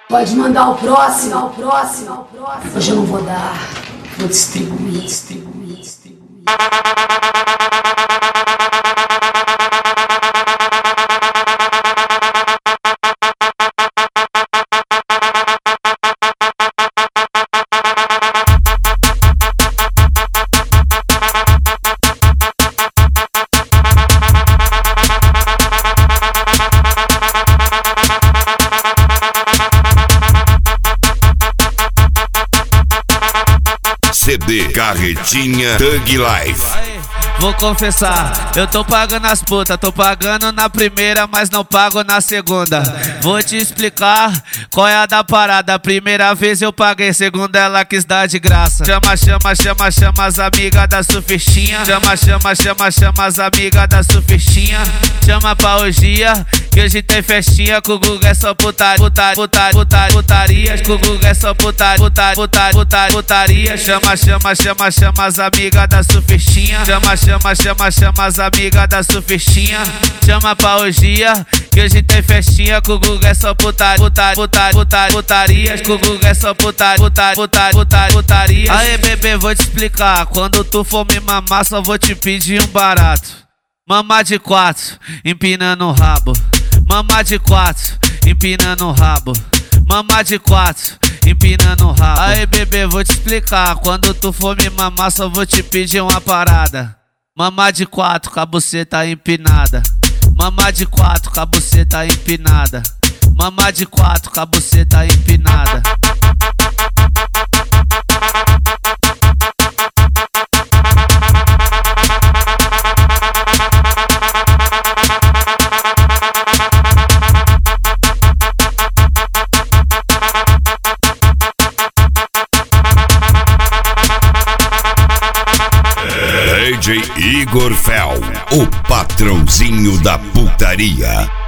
Pode mandar o próximo, Hoje eu não vou dar, vou distribuir. CD Carretinha Thug Life. Vou confessar, eu tô pagando as putas, tô pagando na primeira, mas não pago na segunda. Vou te explicar qual é a da parada. Primeira vez eu paguei, segunda ela quis dar de graça. Chama as amigas da surfistinha. Chama as amigas da surfistinha. Chama pra orgia, que hoje tem festinha. Com o Guga é só putaria. Com o Guga é só putaria. Chama as amigas da surfistinha. Chama as amigas da surfistinha. Chama pra orgia, que hoje tem festinha. Com o Guga é só putaria. Com o Guga é só putaria. Aê bebê, vou te explicar. Quando tu for me mamar, só vou te pedir um barato. Mamar de 4, empinando o rabo. Mamar de 4, empinando o rabo. Mamar de 4, empinando o rabo. Aí bebê, vou te explicar. Quando tu for me mamar, só vou te pedir uma parada. Mamar de 4, com a buceta empinada. Mamar de 4, com a buceta empinada. Mamar de 4, com a buceta empinada. DJ Igor Fel, o patrãozinho da putaria.